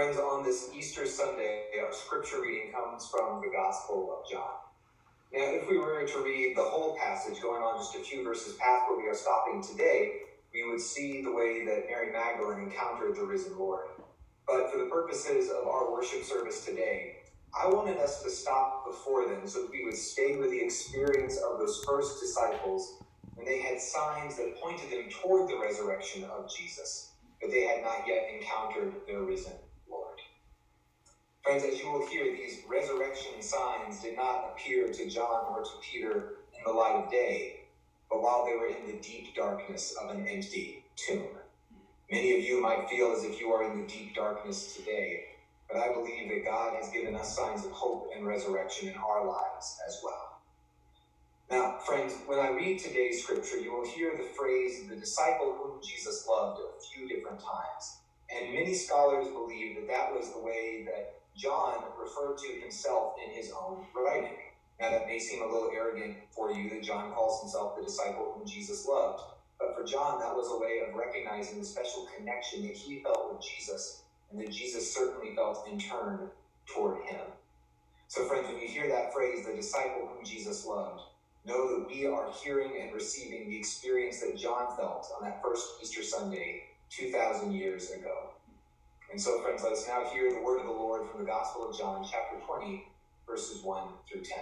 Friends, on this Easter Sunday, our scripture reading comes from the Gospel of John. Now, if we were to read the whole passage, going on just a few verses past where we are stopping today, we would see the way that Mary Magdalene encountered the risen Lord. But for the purposes of our worship service today, I wanted us to stop before then so that we would stay with the experience of those first disciples when they had signs that pointed them toward the resurrection of Jesus, but they had not yet encountered their risen Lord. Friends, as you will hear, these resurrection signs did not appear to John or to Peter in the light of day, but while they were in the deep darkness of an empty tomb. Many of you might feel as if you are in the deep darkness today, but I believe that God has given us signs of hope and resurrection in our lives as well. Now, friends, when I read today's scripture, you will hear the phrase, the disciple whom Jesus loved, a few different times. And many scholars believe that that was the way that John referred to himself in his own writing. Now, that may seem a little arrogant for you that John calls himself the disciple whom Jesus loved. But for John, that was a way of recognizing the special connection that he felt with Jesus and that Jesus certainly felt in turn toward him. So friends, when you hear that phrase, the disciple whom Jesus loved, know that we are hearing and receiving the experience that John felt on that first Easter Sunday 2,000 years ago. And so friends, let us now hear the word of the Lord from the Gospel of John, chapter 20, verses 1 through 10.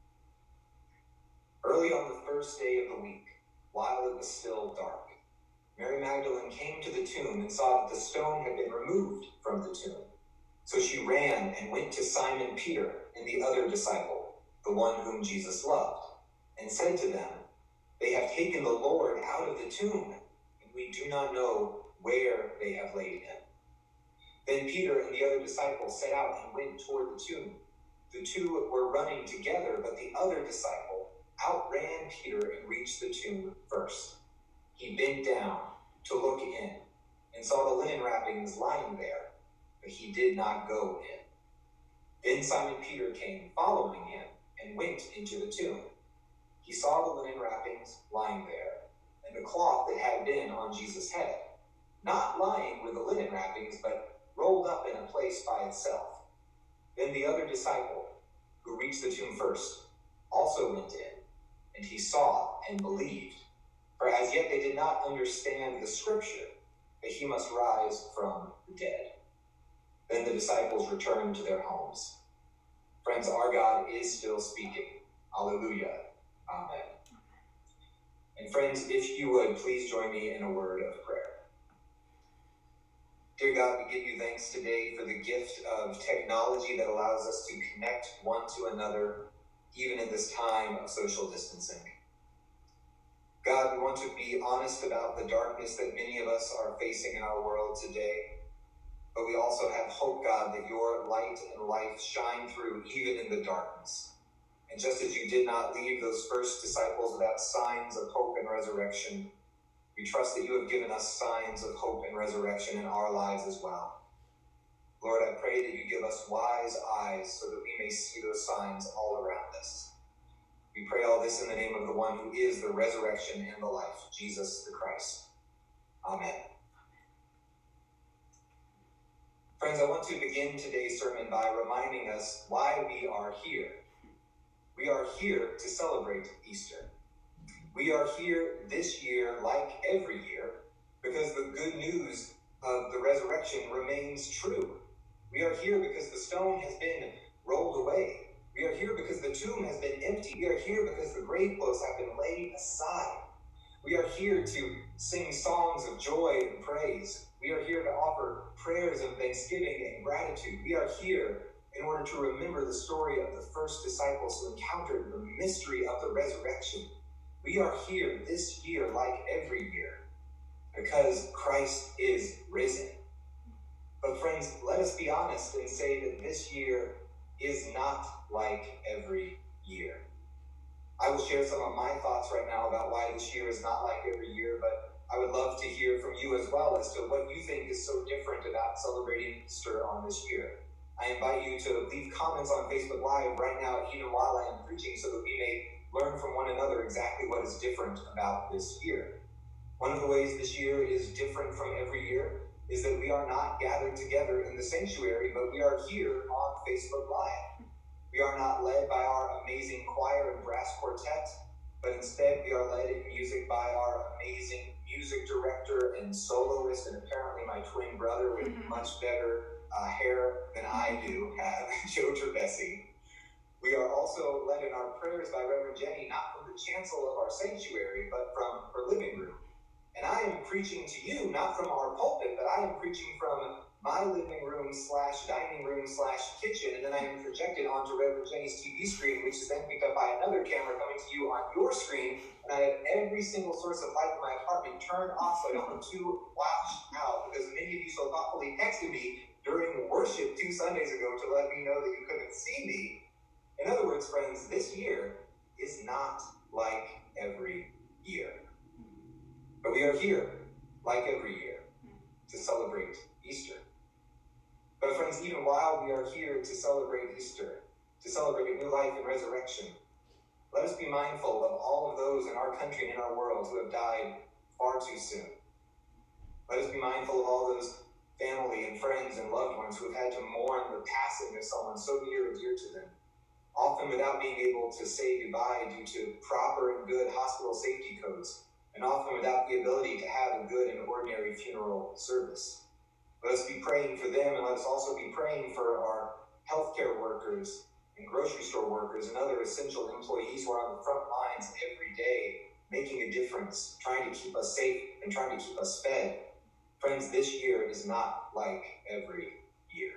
Early on the first day of the week, while it was still dark, Mary Magdalene came to the tomb and saw that the stone had been removed from the tomb. So she ran and went to Simon Peter and the other disciple, the one whom Jesus loved, and said to them, "They have taken the Lord out of the tomb, and we do not know where they have laid him." Then Peter and the other disciple set out and went toward the tomb. The two were running together, but the other disciple outran Peter and reached the tomb first. He bent down to look in and saw the linen wrappings lying there, but he did not go in. Then Simon Peter came following him and went into the tomb. He saw the linen wrappings lying there and the cloth that had been on Jesus' head, not lying with the linen wrappings, but rolled up in a place by itself. Then the other disciple, who reached the tomb first, also went in, and he saw and believed. For as yet they did not understand the scripture, that he must rise from the dead. Then the disciples returned to their homes. Friends, our God is still speaking. Alleluia. Amen. And friends, if you would, please join me in a word of prayer. Dear God, we give you thanks today for the gift of technology that allows us to connect one to another, even in this time of social distancing. God, we want to be honest about the darkness that many of us are facing in our world today. But we also have hope, God, that your light and life shine through even in the darkness. And just as you did not leave those first disciples without signs of hope and resurrection, we trust that you have given us signs of hope and resurrection in our lives as well. Lord, I pray that you give us wise eyes so that we may see those signs all around us. We pray all this in the name of the one who is the resurrection and the life, Jesus the Christ. Amen. Friends, I want to begin today's sermon by reminding us why we are here. We are here to celebrate Easter. We are here this year, like every year, because the good news of the resurrection remains true. We are here because the stone has been rolled away. We are here because the tomb has been empty. We are here because the grave clothes have been laid aside. We are here to sing songs of joy and praise. We are here to offer prayers of thanksgiving and gratitude. We are here in order to remember the story of the first disciples who encountered the mystery of the resurrection. We are here this year, like every year, because Christ is risen. But friends, let us be honest and say that this year is not like every year. I will share some of my thoughts right now about why this year is not like every year, but I would love to hear from you as well as to what you think is so different about celebrating Easter on this year. I invite you to leave comments on Facebook Live right now, even while I am preaching, so that we may learn from one another exactly what is different about this year. One of the ways this year is different from every year is that we are not gathered together in the sanctuary, but we are here on Facebook Live. We are not led by our amazing choir and brass quartet, but instead we are led in music by our amazing music director and soloist, and apparently my twin brother with much better hair than I do have, Joe Trebesi. We are also led in our prayers by Reverend Jenny, not from the chancel of our sanctuary, but from her living room. And I am preaching to you, not from our pulpit, but I am preaching from my living room / dining room / kitchen, and then I am projected onto Reverend Jenny's TV screen, which is then picked up by another camera coming to you on your screen, and I have every single source of light in my apartment turned off so I don't look too washed out, because many of you so thoughtfully texted me during worship 2 Sundays ago to let me know that you couldn't see me. In other words, friends, this year is not like every year. But we are here, like every year, to celebrate Easter. But friends, even while we are here to celebrate Easter, to celebrate new life and resurrection, let us be mindful of all of those in our country and in our world who have died far too soon. Let us be mindful of all those family and friends and loved ones who have had to mourn the passing of someone so near and dear to them, often without being able to say goodbye due to proper and good hospital safety codes, and often without the ability to have a good and ordinary funeral service. Let us be praying for them, and let us also be praying for our healthcare workers and grocery store workers and other essential employees who are on the front lines every day, making a difference, trying to keep us safe and trying to keep us fed. Friends, this year is not like every year.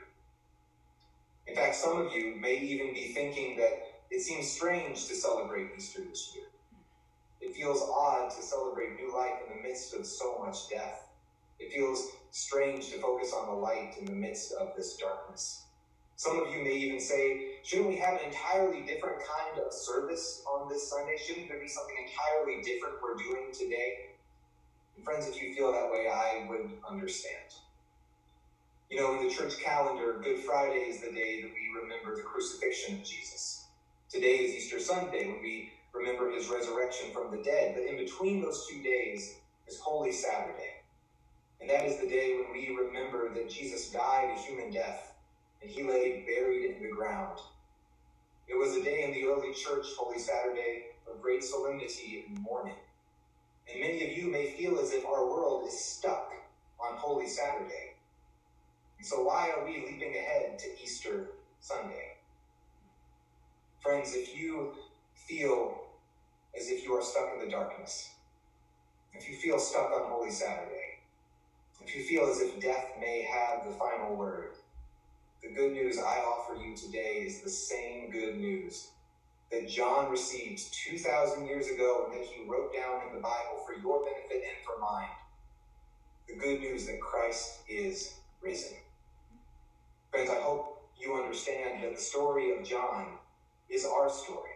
In fact, some of you may even be thinking that it seems strange to celebrate Easter this year. It feels odd to celebrate new life in the midst of so much death. It feels strange to focus on the light in the midst of this darkness. Some of you may even say, shouldn't we have an entirely different kind of service on this Sunday? Shouldn't there be something entirely different we're doing today? And friends, if you feel that way, I would understand. You know, in the church calendar, Good Friday is the day that we remember the crucifixion of Jesus. Today is Easter Sunday, when we remember his resurrection from the dead. But in between those 2 days is Holy Saturday. And that is the day when we remember that Jesus died a human death, and he lay buried in the ground. It was a day in the early church, Holy Saturday, of great solemnity and mourning. And many of you may feel as if our world is stuck on Holy Saturday. And so why are we leaping ahead to Easter Sunday? Friends, if you feel as if you are stuck in the darkness, if you feel stuck on Holy Saturday, if you feel as if death may have the final word, the good news I offer you today is the same good news that John received 2,000 years ago and that he wrote down in the Bible for your benefit and for mine. The good news that Christ is risen. Friends, I hope you understand that the story of John is our story.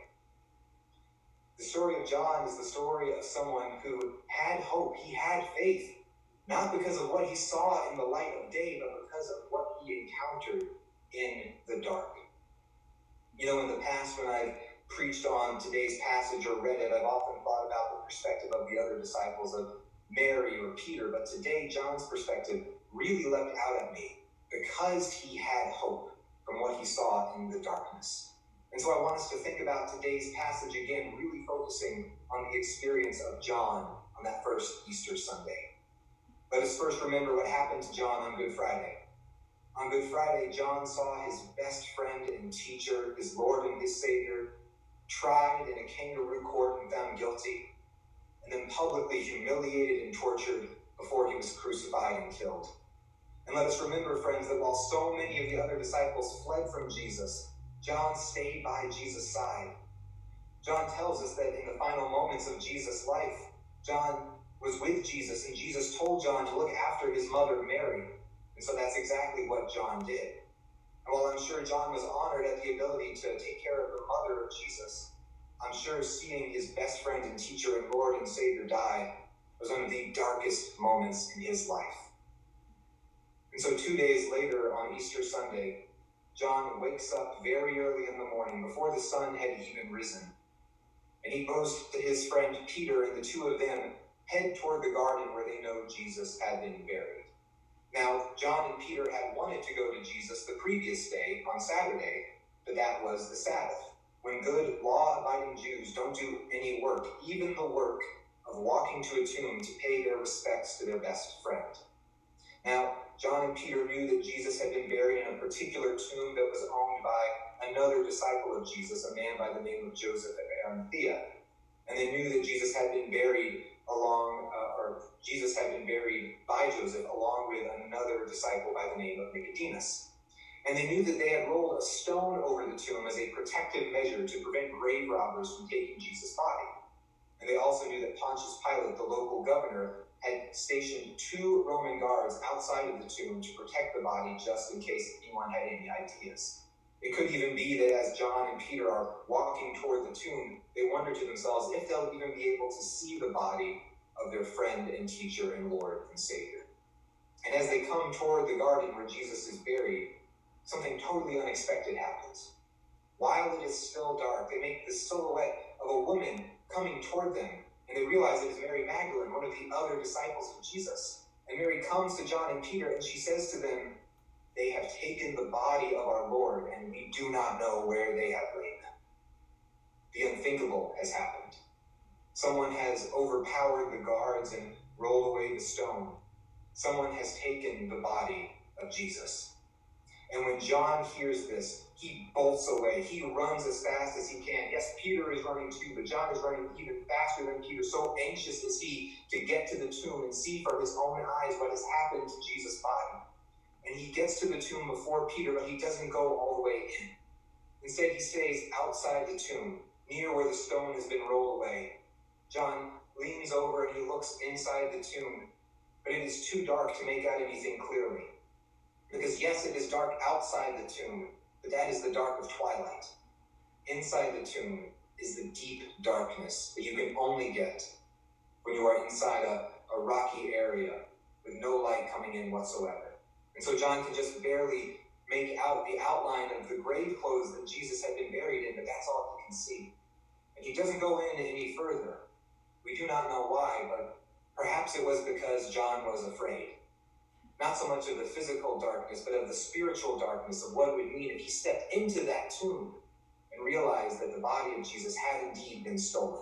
The story of John is the story of someone who had hope. He had faith, not because of what he saw in the light of day, but because of what he encountered in the dark. You know, in the past, when I've preached on today's passage or read it, I've often thought about the perspective of the other disciples, of Mary or Peter, but today John's perspective really leapt out at me because he had hope from what he saw in the darkness. And so I want us to think about today's passage again, really focusing on the experience of John on that first Easter Sunday. Let us first remember what happened to John on Good Friday. On Good Friday, John saw his best friend and teacher, his Lord and his Savior, tried in a kangaroo court and found guilty, and then publicly humiliated and tortured before he was crucified and killed. And let us remember, friends, that while so many of the other disciples fled from Jesus, John stayed by Jesus' side. John tells us that in the final moments of Jesus' life, John was with Jesus, and Jesus told John to look after his mother, Mary. And so that's exactly what John did. And while I'm sure John was honored at the ability to take care of the mother of Jesus, I'm sure seeing his best friend and teacher and Lord and Savior die was one of the darkest moments in his life. And so 2 days later, on Easter Sunday, John wakes up very early in the morning, before the sun had even risen. And he goes to his friend Peter, and the two of them head toward the garden where they know Jesus had been buried. Now, John and Peter had wanted to go to Jesus the previous day on Saturday, but that was the Sabbath, when good law-abiding Jews don't do any work, even the work of walking to a tomb to pay their respects to their best friend. Now, John and Peter knew that Jesus had been buried in a particular tomb that was owned by another disciple of Jesus, a man by the name of Joseph of Arimathea. And they knew that Jesus had been buried by Joseph along with another disciple by the name of Nicodemus. And they knew that they had rolled a stone over the tomb as a protective measure to prevent grave robbers from taking Jesus' body. And they also knew that Pontius Pilate, the local governor, had stationed 2 Roman guards outside of the tomb to protect the body just in case anyone had any ideas. It could even be that as John and Peter are walking toward the tomb, they wonder to themselves if they'll even be able to see the body of their friend and teacher and Lord and Savior. And as they come toward the garden where Jesus is buried, something totally unexpected happens. While it is still dark, they make the silhouette of a woman coming toward them, and they realize it is Mary Magdalene, one of the other disciples of Jesus. And Mary comes to John and Peter, and she says to them, "They have taken the body of our Lord, and we do not know where they have laid them." The unthinkable has happened. Someone has overpowered the guards and rolled away the stone. Someone has taken the body of Jesus. And when John hears this, he bolts away. He runs as fast as he can. Yes, Peter is running too, but John is running even faster than Peter. So anxious is he to get to the tomb and see from his own eyes what has happened to Jesus' body. And he gets to the tomb before Peter, but he doesn't go all the way in. Instead, he stays outside the tomb, near where the stone has been rolled away. John leans over and he looks inside the tomb, but it is too dark to make out anything clearly. Because yes, it is dark outside the tomb, but that is the dark of twilight. Inside the tomb is the deep darkness that you can only get when you are inside a rocky area with no light coming in whatsoever. And so John can just barely make out the outline of the grave clothes that Jesus had been buried in, but that's all he can see. And he doesn't go in any further. We do not know why, but perhaps it was because John was afraid. Not so much of the physical darkness, but of the spiritual darkness of what it would mean if he stepped into that tomb and realized that the body of Jesus had indeed been stolen.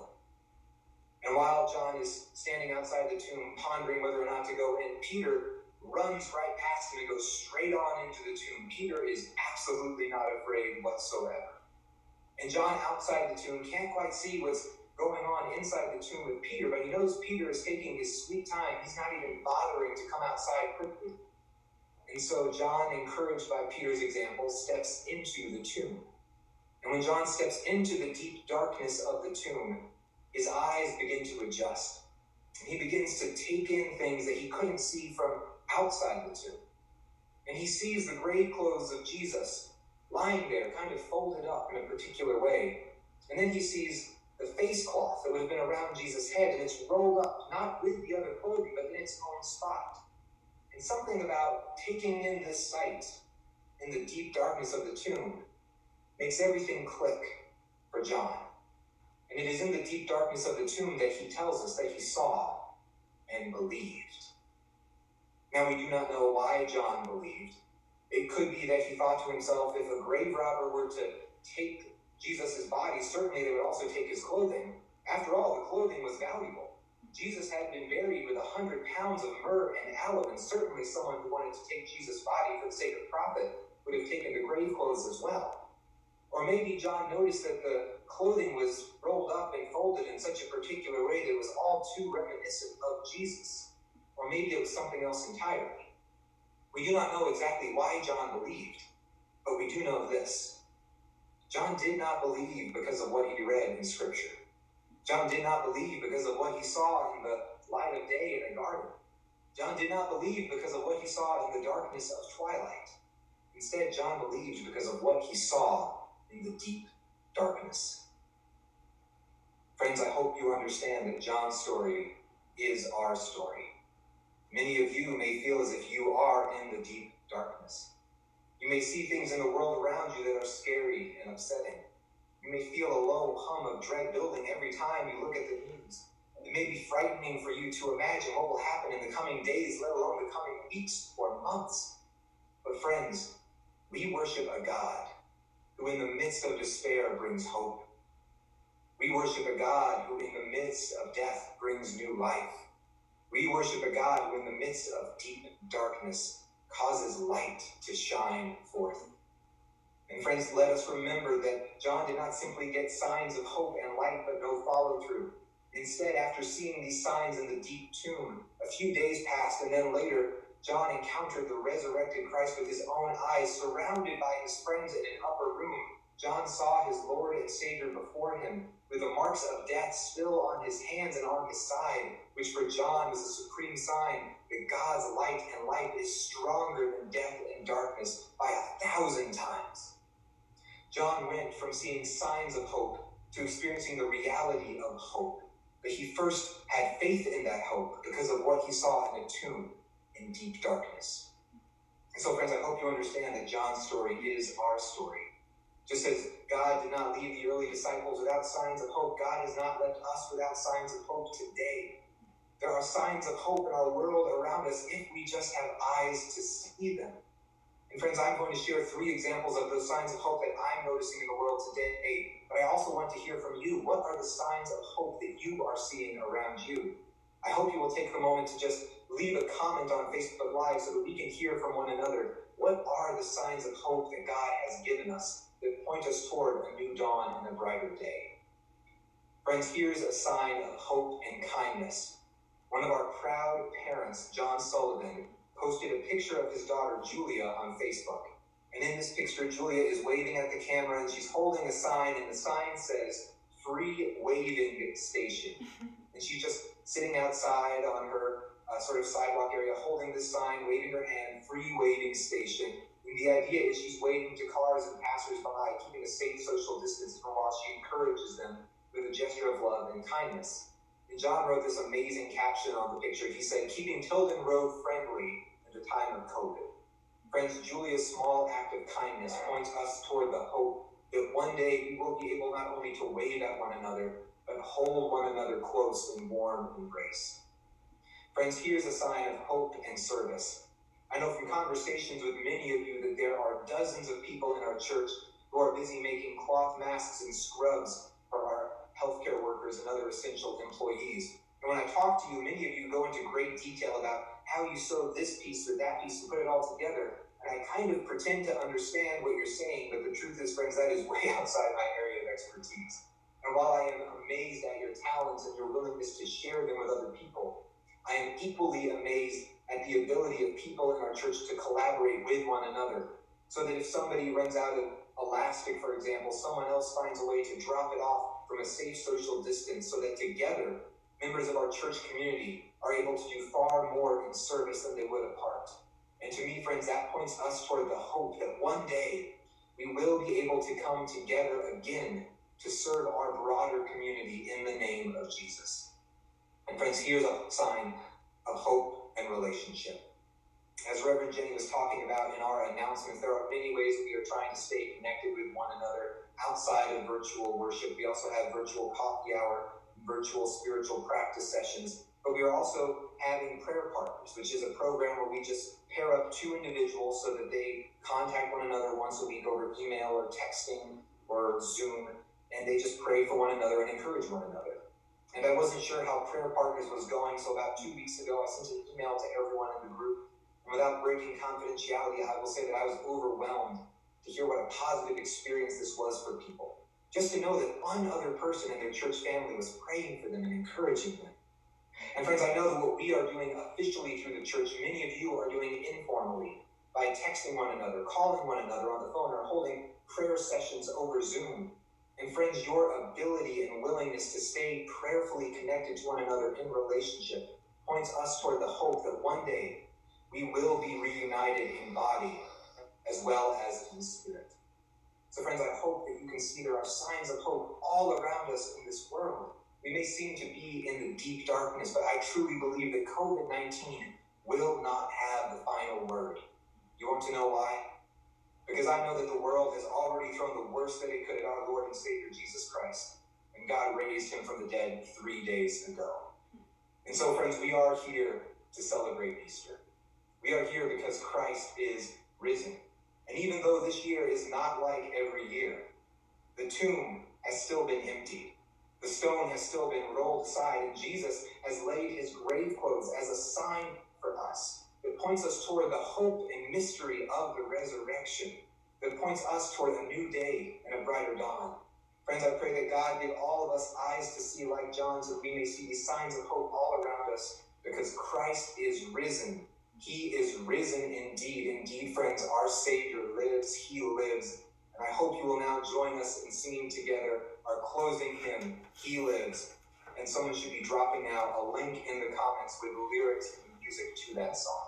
And while John is standing outside the tomb, pondering whether or not to go in, Peter runs right past him and goes straight on into the tomb. Peter is absolutely not afraid whatsoever. And John, outside the tomb, can't quite see what's going on inside the tomb with Peter, but he knows Peter is taking his sweet time. He's not even bothering to come outside quickly. And so John, encouraged by Peter's example, steps into the tomb. And when John steps into the deep darkness of the tomb, his eyes begin to adjust. And he begins to take in things that he couldn't see from outside the tomb. And he sees the grave clothes of Jesus lying there, kind of folded up in a particular way. And then he sees the face cloth that would have been around Jesus' head, and it's rolled up, not with the other clothing, but in its own spot. And something about taking in this sight in the deep darkness of the tomb makes everything click for John. And it is in the deep darkness of the tomb that he tells us that he saw and believed. Now, we do not know why John believed. It could be that he thought to himself, if a grave robber were to take Jesus' body, certainly they would also take his clothing. After all, the clothing was valuable. Jesus had been buried with 100 pounds of myrrh and aloe, and certainly someone who wanted to take Jesus' body for the sake of profit would have taken the grave clothes as well. Or maybe John noticed that the clothing was rolled up and folded in such a particular way that it was all too reminiscent of Jesus. Or maybe it was something else entirely. We do not know exactly why John believed, but we do know this. John did not believe because of what he read in Scripture. John did not believe because of what he saw in the light of day in a garden. John did not believe because of what he saw in the darkness of twilight. Instead, John believed because of what he saw in the deep darkness. Friends, I hope you understand that John's story is our story. Many of you may feel as if you are in the deep darkness. You may see things in the world around you that are scary and upsetting. You may feel a low hum of dread building every time you look at the news. It may be frightening for you to imagine what will happen in the coming days, let alone the coming weeks or months. But friends, we worship a God who in the midst of despair brings hope. We worship a God who in the midst of death brings new life. We worship a God who in the midst of deep darkness causes light to shine forth. And friends, let us remember that John did not simply get signs of hope and light, but no follow through. Instead, after seeing these signs in the deep tomb, a few days passed, and then later, John encountered the resurrected Christ with his own eyes, surrounded by his friends in an upper room. John saw his Lord and Savior before him, with the marks of death still on his hands and on his side, which for John was a supreme sign that God's light and life is stronger than death and darkness by 1,000 times. John went from seeing signs of hope to experiencing the reality of hope. But he first had faith in that hope because of what he saw in a tomb in deep darkness. And so, friends, I hope you understand that John's story is our story. Just as God did not leave the early disciples without signs of hope, God has not left us without signs of hope today. There are signs of hope in our world around us if we just have eyes to see them. And friends, I'm going to share 3 examples of those signs of hope that I'm noticing in the world today. But I also want to hear from you. What are the signs of hope that you are seeing around you? I hope you will take the moment to just leave a comment on Facebook Live so that we can hear from one another. What are the signs of hope that God has given us that point us toward a new dawn and a brighter day? Friends, here's a sign of hope and kindness. One of our proud parents, John Sullivan, posted a picture of his daughter, Julia, on Facebook. And in this picture, Julia is waving at the camera, and she's holding a sign, and the sign says, "Free Waving Station." And she's just sitting outside on her sort of sidewalk area, holding this sign, waving her hand, "Free Waving Station." And the idea is she's waving to cars and passersby, keeping a safe social distance while she encourages them with a gesture of love and kindness. And John wrote this amazing caption on the picture. He said, "Keeping Tilden Road friendly in the time of COVID." Friends, Julia's small act of kindness points us toward the hope that one day we will be able not only to wave at one another, but hold one another close in warm embrace. Friends, here's a sign of hope and service. I know from conversations with many of you that there are dozens of people in our church who are busy making cloth masks and scrubs for our healthcare workers and other essential employees. And when I talk to you, many of you go into great detail about how you sew this piece or that piece and put it all together. And I kind of pretend to understand what you're saying, but the truth is, friends, that is way outside my area of expertise. And while I am amazed at your talents and your willingness to share them with other people, I am equally amazed at the ability of people in our church to collaborate with one another, so that if somebody runs out of elastic, for example, someone else finds a way to drop it off from a safe social distance, so that together, members of our church community are able to do far more in service than they would apart. And to me, friends, that points us toward the hope that one day we will be able to come together again to serve our broader community in the name of Jesus. And friends, here's a sign of hope and relationship. As Reverend Jenny was talking about in our announcements, there are many ways we are trying to stay connected with one another outside of virtual worship. We also have virtual coffee hour, virtual spiritual practice sessions, but we are also having prayer partners, which is a program where we just pair up 2 individuals so that they contact one another once a week over email or texting or Zoom, and they just pray for one another and encourage one another. And I wasn't sure how Prayer Partners was going, so about 2 weeks ago, I sent an email to everyone in the group. And without breaking confidentiality, I will say that I was overwhelmed to hear what a positive experience this was for people. Just to know that one other person in their church family was praying for them and encouraging them. And friends, I know that what we are doing officially through the church, many of you are doing informally by texting one another, calling one another on the phone, or holding prayer sessions over Zoom. And friends, your ability and willingness to stay prayerfully connected to one another in relationship points us toward the hope that one day we will be reunited in body as well as in spirit. So friends, I hope that you can see there are signs of hope all around us in this world. We may seem to be in the deep darkness, but I truly believe that COVID-19 will not have the final word. You want to know why? Because I know that the world has already thrown the worst that it could at our Lord and Savior, Jesus Christ. And God raised him from the dead 3 days ago. And so, friends, we are here to celebrate Easter. We are here because Christ is risen. And even though this year is not like every year, the tomb has still been emptied. The stone has still been rolled aside, and Jesus has laid his grave clothes as a sign for us. It points us toward the hope and mystery of the resurrection. That points us toward a new day and a brighter dawn. Friends, I pray that God give all of us eyes to see like John, so that we may see these signs of hope all around us, because Christ is risen. He is risen indeed. Indeed, friends, our Savior lives. He lives. And I hope you will now join us in singing together our closing hymn, He Lives. And someone should be dropping now a link in the comments with the lyrics and music to that song.